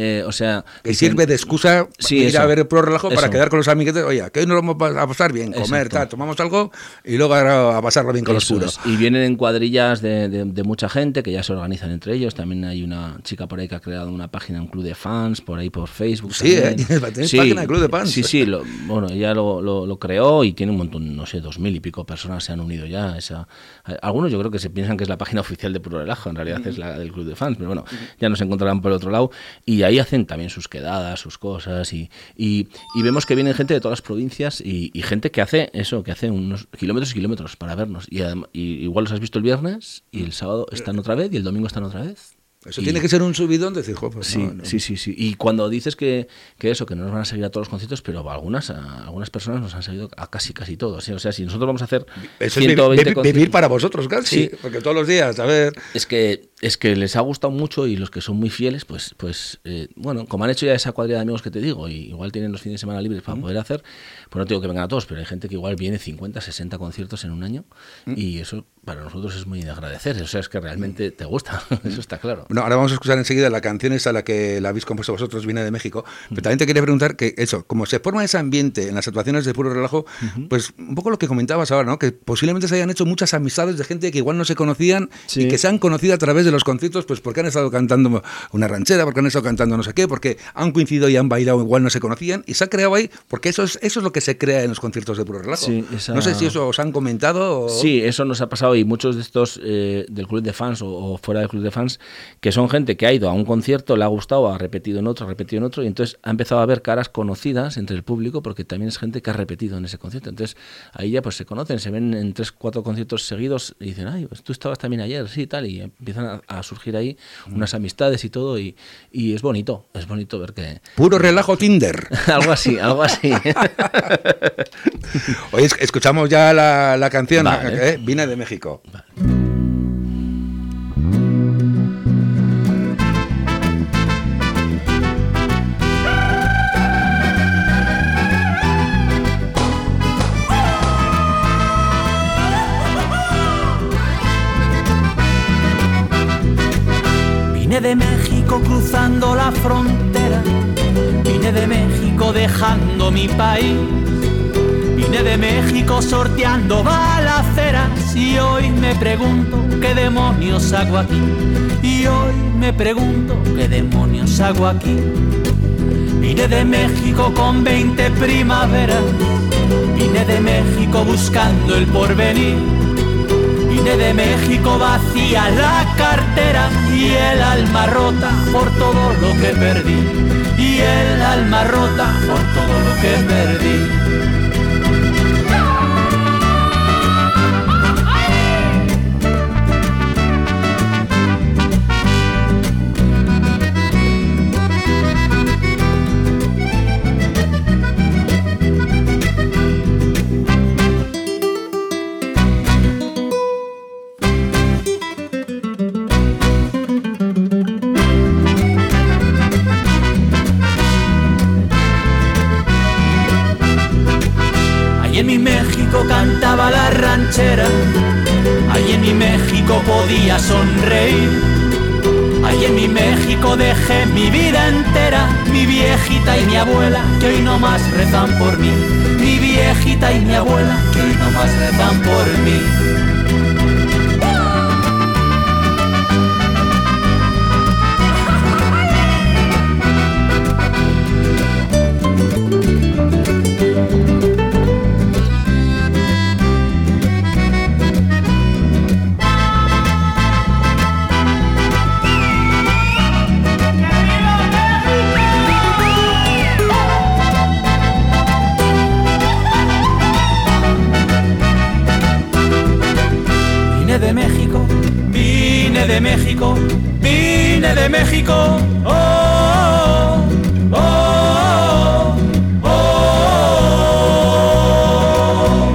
que sirve de excusa ir a ver el Puro Relajo para quedar con los amiguetes, oye, que hoy nos vamos a pasar bien, comer, tomamos algo y luego a pasarlo bien con los puros. Y vienen en cuadrillas de mucha gente que ya se organizan entre ellos. También hay una chica por ahí que ha creado una página, un club de fans, por ahí por Facebook. Tienes página de club de fans. Sí, ella lo creó y tiene un montón, no sé, 2.000 y pico personas se han unido ya. Algunos yo creo que se piensan que es la página oficial de Puro Relajo, en realidad es la del club de fans, pero bueno, ya nos encontrarán por el otro lado, y ahí hacen también sus quedadas, sus cosas, y vemos que vienen gente de todas las provincias y gente que hace unos kilómetros y kilómetros para vernos, y igual los has visto el viernes y el sábado están otra vez y el domingo están otra vez. Eso tiene que ser un subidón de decir, pues sí. Y cuando dices que no nos van a seguir a todos los conciertos, pero algunas personas nos han seguido a casi todos, ¿sí? O sea, si nosotros vamos a hacer eso 120 es vivir para vosotros casi, porque todos los días, a ver. Es que les ha gustado mucho, y los que son muy fieles, pues como han hecho ya esa cuadrilla de amigos que te digo, y igual tienen los fines de semana libres para poder hacer, pues no te digo que vengan a todos, pero hay gente que igual viene 50, 60 conciertos en un año, y eso para nosotros es muy de agradecer. O sea, es que realmente te gusta, eso está claro. Bueno, ahora vamos a escuchar enseguida la canción esa, la que la habéis compuesto vosotros, viene de México, pero también te quería preguntar que eso, como se forma ese ambiente en las actuaciones de Puro Relajo, pues un poco lo que comentabas ahora, ¿no? Que posiblemente se hayan hecho muchas amistades de gente que igual no se conocían y que se han conocido a través de los conciertos, pues porque han estado cantando una ranchera, porque han estado cantando no sé qué, porque han coincidido y han bailado, igual no se conocían, y se ha creado ahí, porque eso es lo que se crea en los conciertos de Puro Relajo. No sé si eso os han comentado o... Sí, eso nos ha pasado, y muchos de estos del club de fans o fuera del club de fans, que son gente que ha ido a un concierto, le ha gustado, ha repetido en otro, y entonces ha empezado a haber caras conocidas entre el público, porque también es gente que ha repetido en ese concierto. Entonces ahí ya pues se conocen, se ven en 3-4 conciertos seguidos y dicen, ay, pues tú estabas también ayer, sí, tal, y empiezan a surgir ahí unas amistades y todo, y es bonito ver que... Puro Relajo Tinder. algo así. Oye, escuchamos ya la canción, vale. Viene de México. Vale. Vine de México cruzando la frontera, vine de México dejando mi país, vine de México sorteando balaceras, y hoy me pregunto qué demonios hago aquí, Vine de México con 20 primaveras, vine de México buscando el porvenir, vine de México vacía la cartera, y el alma rota por todo lo que perdí, y el alma rota por todo lo que perdí. Ahí en mi México cantaba la ranchera, ahí en mi México podía sonreír, ahí en mi México dejé mi vida entera, mi viejita y mi abuela que hoy no más rezan por mí, mi viejita y mi abuela que hoy no más rezan por mí. De México, vine de México, oh, oh, oh, oh.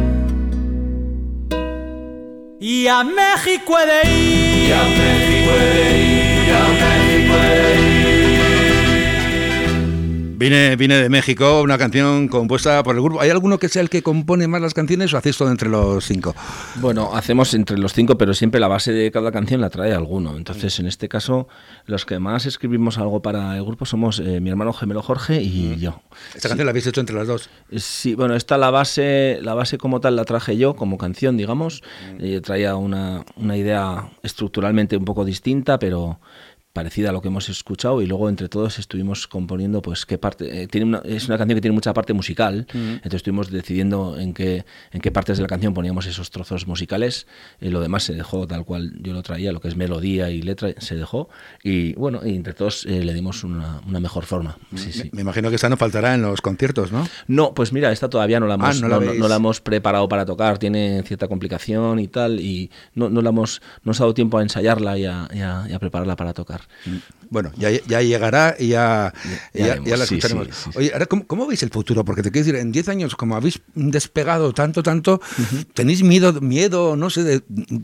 Y a México he de ir, y a México he de ir, y a México he de ir. Vine de México, una canción compuesta por el grupo. ¿Hay alguno que sea el que compone más las canciones o hacéis todo entre los 5? Bueno, hacemos entre los 5, pero siempre la base de cada canción la trae alguno. Entonces, en este caso, los que más escribimos algo para el grupo somos mi hermano gemelo Jorge y yo. ¿Esta canción la habéis hecho entre los dos? Sí, bueno, esta la base como tal la traje yo como canción, digamos. Traía una idea estructuralmente un poco distinta, pero parecida a lo que hemos escuchado, y luego entre todos estuvimos componiendo pues qué parte es una canción que tiene mucha parte musical, entonces estuvimos decidiendo en qué partes de la canción poníamos esos trozos musicales, lo demás se dejó tal cual yo lo traía, lo que es melodía y letra se dejó, y bueno, y entre todos le dimos una mejor forma. Sí. Me imagino que esta no faltará en los conciertos, ¿no? No, pues mira, esta todavía no la hemos preparado para tocar, tiene cierta complicación y tal, y no nos ha dado tiempo a ensayarla y a prepararla para tocar. Bueno, ya llegará y ya la escucharemos. Sí. Oye, ahora, ¿cómo veis el futuro? Porque te quiero decir, en 10 años, como habéis despegado tanto, ¿tenéis miedo, no sé,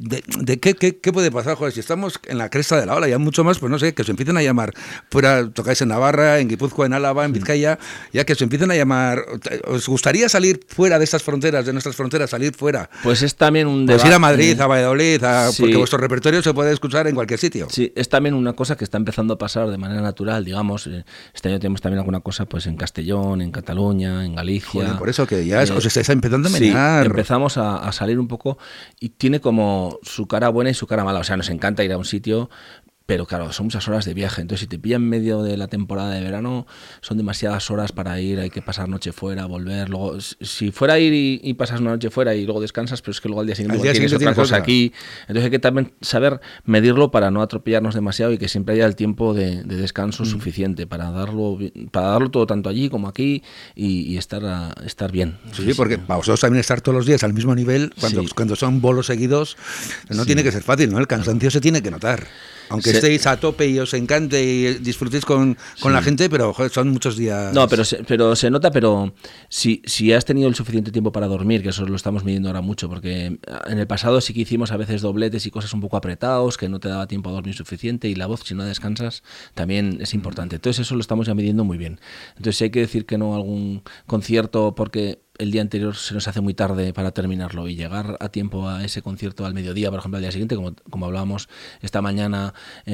de qué puede pasar? Joder, si estamos en la cresta de la ola, ya mucho más, pues no sé, que os empiecen a llamar fuera, tocáis en Navarra, en Guipúzcoa, en Álava, en Vizcaya, ya que os empiecen a llamar. ¿Os gustaría salir fuera de estas fronteras, de nuestras fronteras, salir fuera? Pues es también un debate. Pues ir a Madrid, a Valladolid, porque vuestro repertorio se puede escuchar en cualquier sitio. Sí, es también una cosa que está empezando a pasar de manera natural, digamos. Este año tenemos también alguna cosa pues en Castellón, en Cataluña, en Galicia. Joder, por eso que ya os estáis empezando a menear. Sí, empezamos a salir un poco, y tiene como su cara buena y su cara mala. O sea, nos encanta ir a un sitio, pero claro, son muchas horas de viaje. Entonces, si te pillan en medio de la temporada de verano, son demasiadas horas para ir, hay que pasar noche fuera, volver. Luego, si fuera a ir y pasas una noche fuera y luego descansas, pero es que luego al día siguiente tienes otra cosa aquí. Entonces hay que también saber medirlo para no atropellarnos demasiado y que siempre haya el tiempo de descanso suficiente para darlo todo tanto allí como aquí y estar bien. Sí, porque para vosotros también estar todos los días al mismo nivel, cuando son bolos seguidos, no tiene que ser fácil, ¿no? El cansancio se tiene que notar. Aunque estéis a tope y os encante y disfrutéis con la gente, pero joder, son muchos días. No, pero se nota, pero si has tenido el suficiente tiempo para dormir, que eso lo estamos midiendo ahora mucho, porque en el pasado sí que hicimos a veces dobletes y cosas un poco apretados, que no te daba tiempo a dormir suficiente, y la voz, si no descansas, también es importante. Entonces eso lo estamos ya midiendo muy bien. Entonces si hay que decir que no a algún concierto porque el día anterior se nos hace muy tarde para terminarlo, y llegar a tiempo a ese concierto al mediodía, por ejemplo, al día siguiente, como hablábamos esta mañana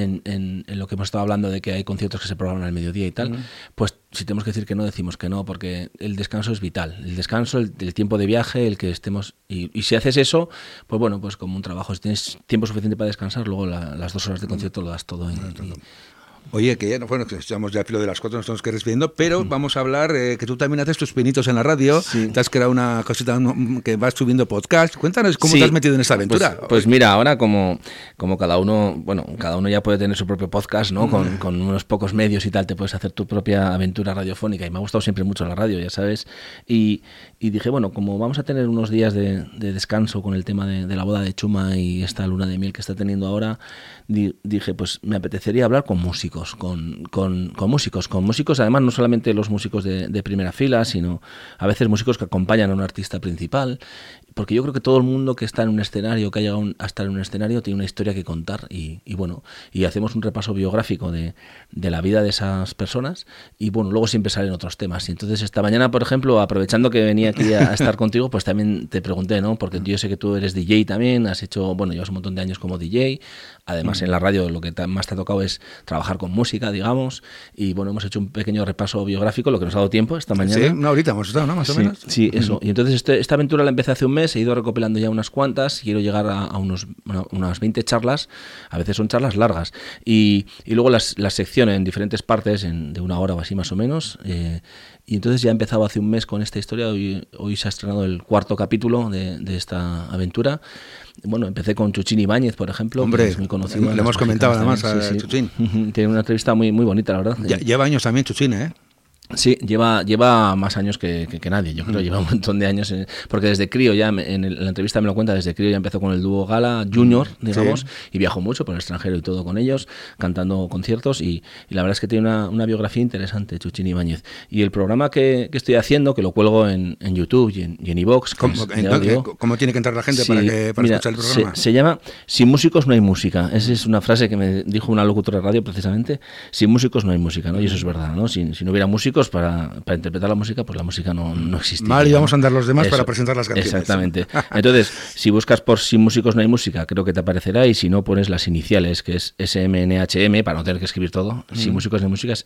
en lo que hemos estado hablando de que hay conciertos que se programan al mediodía y tal, pues si tenemos que decir que no, decimos que no, porque el descanso es vital. El descanso, el tiempo de viaje, el que estemos... Y si haces eso, pues bueno, pues como un trabajo, si tienes tiempo suficiente para descansar, luego las 2 horas de concierto lo das todo. Oye, que ya no, bueno, que estamos ya al filo de las 4, nos tenemos que ir despidiendo, pero vamos a hablar que tú también haces tus pinitos en la radio, te has creado una cosita que vas subiendo podcast. Cuéntanos cómo te has metido en esta aventura. Pues mira, ahora como cada uno ya puede tener su propio podcast, ¿no? Con unos pocos medios y tal, te puedes hacer tu propia aventura radiofónica, y me ha gustado siempre mucho la radio, ya sabes, y dije, bueno, como vamos a tener unos días de descanso con el tema de la boda de Chuma y esta luna de miel que está teniendo ahora, dije, pues me apetecería hablar con músicos, con músicos, además no solamente los músicos de primera fila, sino a veces músicos que acompañan a un artista principal, porque yo creo que todo el mundo que está en un escenario, que ha llegado a estar en un escenario, tiene una historia que contar, y hacemos un repaso biográfico de la vida de esas personas, y bueno, luego siempre salen otros temas. Y entonces esta mañana, por ejemplo, aprovechando que venía aquí a estar contigo, pues también te pregunté, ¿no? Porque yo sé que tú eres DJ también, has hecho, bueno, llevas un montón de años como DJ, además en la radio lo que más te ha tocado es trabajar con música, digamos, y bueno, hemos hecho un pequeño repaso biográfico, lo que nos ha dado tiempo esta mañana. Sí, una horita hemos estado, ¿no? Más o menos. Sí, eso. Y entonces esta aventura la empecé hace un mes, he ido recopilando ya unas cuantas, quiero llegar a unas 20 charlas, a veces son charlas largas, y luego las secciones en diferentes partes, de una hora o así más o menos, y entonces ya he empezado hace un mes con esta historia. Hoy se ha estrenado el 4º capítulo de esta aventura. Bueno, empecé con Chuchín Ibáñez, por ejemplo. Hombre, que es muy conocido. Le hemos comentado además a Chuchín. Tiene una entrevista muy, muy bonita, la verdad. Lleva años también Chuchín, ¿eh? Sí, lleva más años que nadie, yo creo, lleva un montón de años, porque desde crío ya, en la entrevista me lo cuenta, desde crío ya empezó con el dúo Gala Junior, digamos, y viajó mucho por el extranjero y todo con ellos, cantando conciertos, y la verdad es que tiene una biografía interesante, Chuchín Ibáñez. Y el programa que estoy haciendo, que lo cuelgo en YouTube y en iVoox. ¿Cómo tiene que entrar la gente para escuchar el programa? Se llama Sin músicos no hay música. Esa es una frase que me dijo una locutora de radio precisamente, sin músicos no hay música, ¿no? Y eso es verdad, ¿no? Si no hubiera músicos para interpretar la música, pues la música no existiría. Mal, y vamos a andar los demás para presentar las canciones. Exactamente. Entonces, si buscas por Sin músicos no hay música, creo que te aparecerá, y si no, pones las iniciales, que es SMNHM, para no tener que escribir todo. Sin músicos no hay música es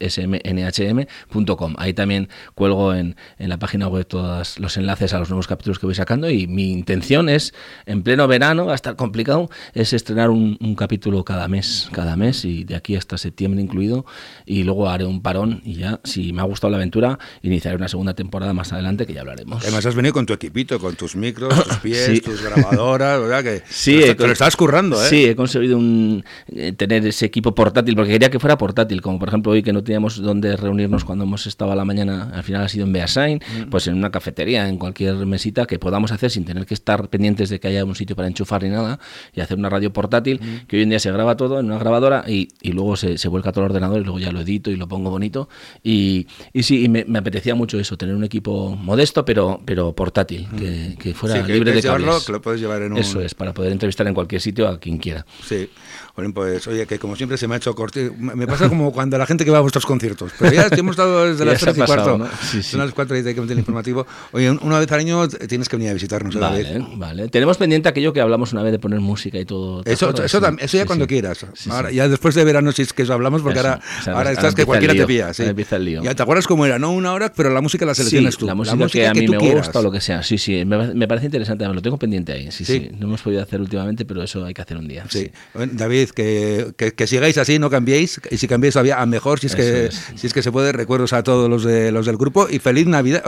smnhm.com. Ahí también cuelgo en la página web todos los enlaces a los nuevos capítulos que voy sacando, y mi intención es, en pleno verano, va a estar complicado, es estrenar un capítulo cada mes, y de aquí hasta septiembre incluido, y luego haré un parón, y ya, si me ha gustado la aventura, iniciaré una segunda temporada más adelante, que ya hablaremos. Además has venido con tu equipito, con tus micros, tus pies, tus grabadoras, ¿verdad? Que sí, te lo estás currando, ¿eh? Sí, he conseguido tener ese equipo portátil, porque quería que fuera portátil, como por ejemplo hoy, que no teníamos dónde reunirnos cuando hemos estado a la mañana, al final ha sido en Beasain, pues en una cafetería, en cualquier mesita que podamos hacer sin tener que estar pendientes de que haya un sitio para enchufar ni nada, y hacer una radio portátil, que hoy en día se graba todo en una grabadora, y luego se vuelca todo el ordenador, y luego ya lo edito y lo pongo bonito, y sí, me apetecía mucho eso, tener un equipo modesto pero portátil, que fuera libre de cables. Que lo puedes llevar en Eso es, para poder entrevistar en cualquier sitio a quien quiera. Sí. Bueno, pues oye, que como siempre se me ha hecho corto. Me pasa como cuando la gente que va a vuestros conciertos. Pero ya hemos estado desde las 3:15, ¿no? Son las 4 y hay que meter el informativo. Oye, una vez al año tienes que venir a visitarnos. Vale. Tenemos pendiente aquello que hablamos una vez de poner música y todo. Eso ya cuando quieras. Ahora, ya después de verano sí es que eso hablamos, porque ahora estás que cualquiera te pilla. Sí. Empieza el lío. Ya te acuerdas cómo era, no una hora, pero la música la seleccionas tú. La música que a mí me gusta o lo que sea. Sí, me parece interesante, me lo tengo pendiente ahí. Sí. No hemos podido hacer últimamente, pero eso hay que hacer un día. Sí. Bueno, David, que sigáis así, no cambiéis, y si cambiáis todavía a mejor, si es que se puede. Recuerdos a todos los del grupo, y feliz Navidad,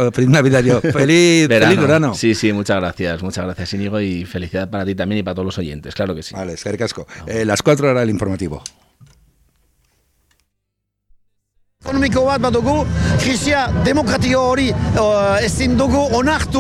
feliz verano. Sí, muchas gracias Íñigo, y felicidad para ti también y para todos los oyentes, claro que sí. Vale, eskerrik asko. Las 4 era el informativo. Ekonomiko bat badugu, krisia demokratiko hori ezin dugu onartu.